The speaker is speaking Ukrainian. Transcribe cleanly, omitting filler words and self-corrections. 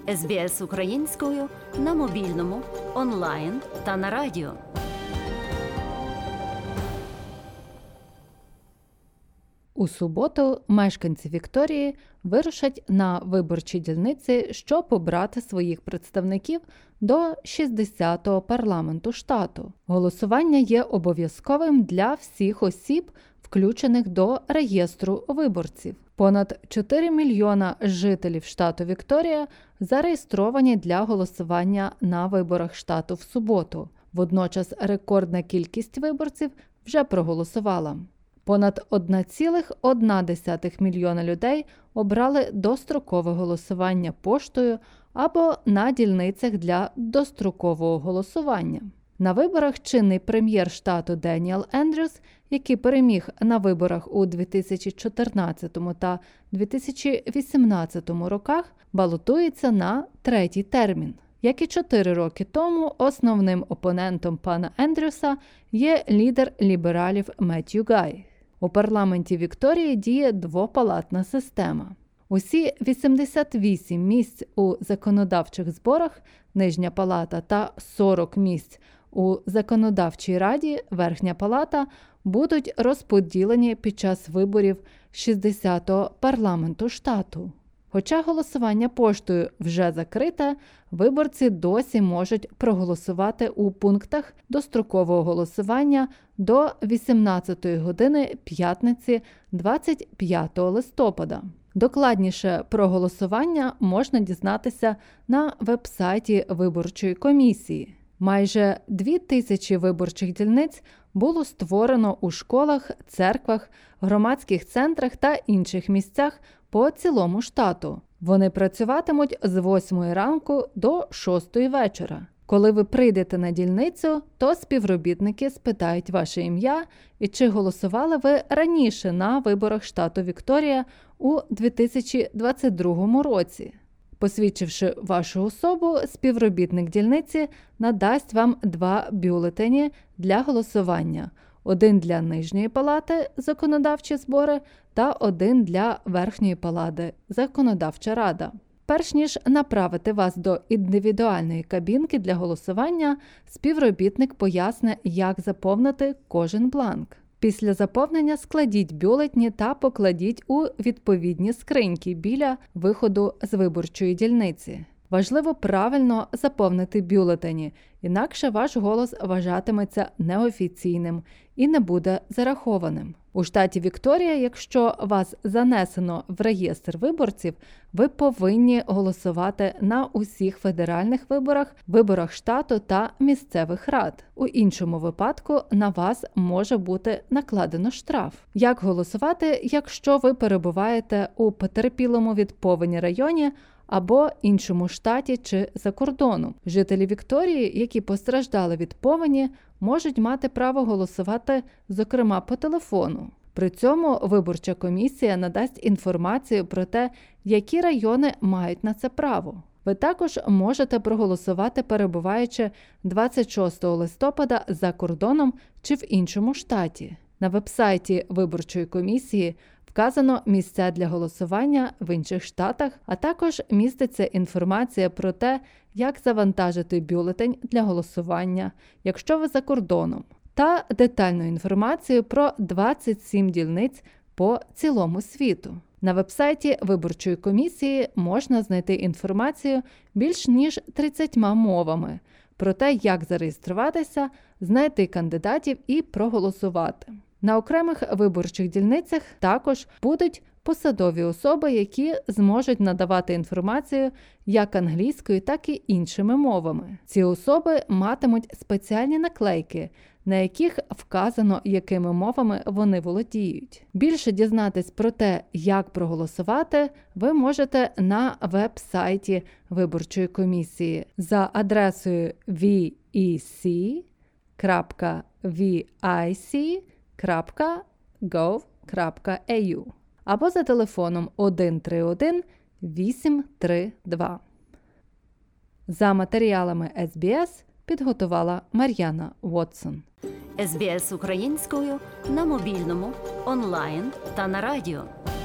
СБС українською на мобільному, онлайн та на радіо. У суботу мешканці Вікторії вирушать на виборчі дільниці, щоб обрати своїх представників до 60-го парламенту штату. Голосування є обов'язковим для всіх осіб, включених до реєстру виборців. Понад 4 мільйона жителів штату Вікторія зареєстровані для голосування на виборах штату в суботу. Водночас рекордна кількість виборців вже проголосувала. Понад 1,1 мільйона людей обрали дострокове голосування поштою або на дільницях для дострокового голосування. На виборах чинний прем'єр штату Деніел Ендрюс, який переміг на виборах у 2014 та 2018 роках, балотується на третій термін. Як і 4 роки тому, основним опонентом пана Ендрюса є лідер лібералів Меттью Гай. У парламенті Вікторії діє двопалатна система. Усі 88 місць у законодавчих зборах, нижня палата, та 40 місць у законодавчій раді, верхня палата, будуть розподілені під час виборів 60-го парламенту штату. Хоча голосування поштою вже закрите, виборці досі можуть проголосувати у пунктах дострокового голосування до 18-ї години п'ятниці 25 листопада. Докладніше про голосування можна дізнатися на веб-сайті виборчої комісії. Майже 2000 виборчих дільниць було створено у школах, церквах, громадських центрах та інших місцях по цілому штату. Вони працюватимуть з 8 ранку до 6 вечора. Коли ви прийдете на дільницю, то співробітники спитають ваше ім'я і чи голосували ви раніше на виборах штату Вікторія у 2022 році. Посвідчивши вашу особу, співробітник дільниці надасть вам 2 бюлетені для голосування. Один для нижньої палати – законодавчі збори та один для верхньої палати – законодавча рада. Перш ніж направити вас до індивідуальної кабінки для голосування, співробітник пояснить, як заповнити кожен бланк. Після заповнення складіть бюлетені та покладіть у відповідні скриньки біля виходу з виборчої дільниці. Важливо правильно заповнити бюлетені, інакше ваш голос вважатиметься неофіційним і не буде зарахованим. У штаті Вікторія, якщо вас занесено в реєстр виборців, ви повинні голосувати на усіх федеральних виборах, виборах штату та місцевих рад. У іншому випадку на вас може бути накладено штраф. Як голосувати, якщо ви перебуваєте у потерпілому від повені районі або іншому штаті чи за кордоном? Жителі Вікторії, які постраждали від повені, можуть мати право голосувати, зокрема, по телефону. При цьому виборча комісія надасть інформацію про те, які райони мають на це право. Ви також можете проголосувати, перебуваючи 26 листопада за кордоном чи в іншому штаті. На веб-сайті виборчої комісії вказано місця для голосування в інших штатах, а також міститься інформація про те, як завантажити бюлетень для голосування, якщо ви за кордоном, та детальну інформацію про 27 дільниць по цілому світу. На веб-сайті виборчої комісії можна знайти інформацію більш ніж 30 мовами про те, як зареєструватися, знайти кандидатів і проголосувати. На окремих виборчих дільницях також будуть посадові особи, які зможуть надавати інформацію як англійською, так і іншими мовами. Ці особи матимуть спеціальні наклейки, на яких вказано, якими мовами вони володіють. Більше дізнатись про те, як проголосувати, ви можете на веб-сайті виборчої комісії за адресою vec.vic.gov.au або за телефоном 131-832. За матеріалами СБС підготувала Мар'яна Уотсон. СБС українською на мобільному, онлайн та на радіо.